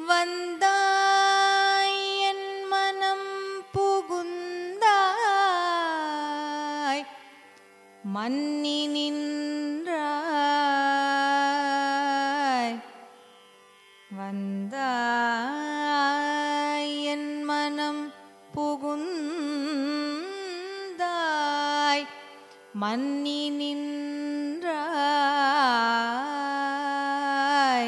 வந்தாய் என் மனம் புகுந்தாய் மன்னி நின்றாய். வந்தாய் என் மனம் புகுந்தாய் மன்னி நின்றாய்.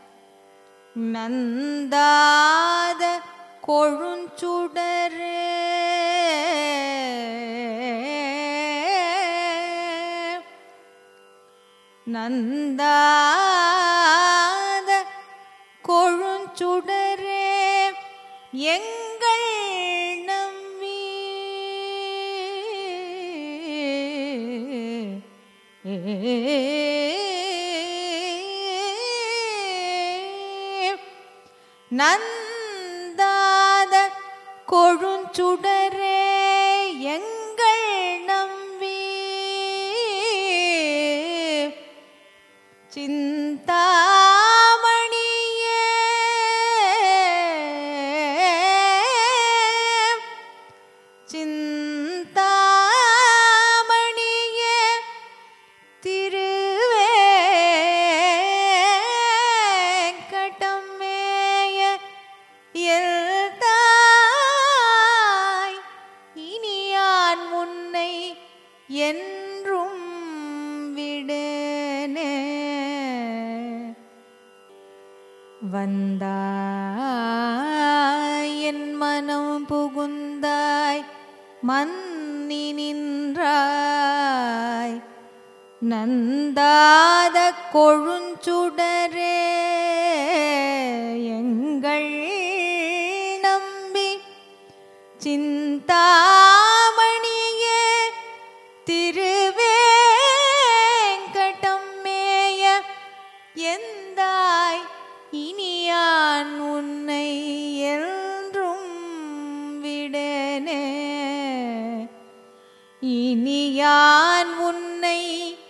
நந்தாத கொழுஞ்சுடரே நந்தாத கொழுஞ்சுடரே எங்கள் நம்பி நந்தாத கொழுஞ்சுடரே எங்கள் நம்பி சிந்தாமணியே சிந்தாமணியே திருவேங்கடமேய எல்தாய் இனியான் முன்னை என்றும் விடேனே. வந்தாய் என் மனம் புகுந்தாய் மன்னி நின்றாய். நந்தாத கொழுஞ்சுடரே எங்கள் நம்பி சிந்தாமணியே திருவேங்கடமேய எந்தாய் இனியான் உன்னை என்றும் விடேனே. இனியான் உன்னை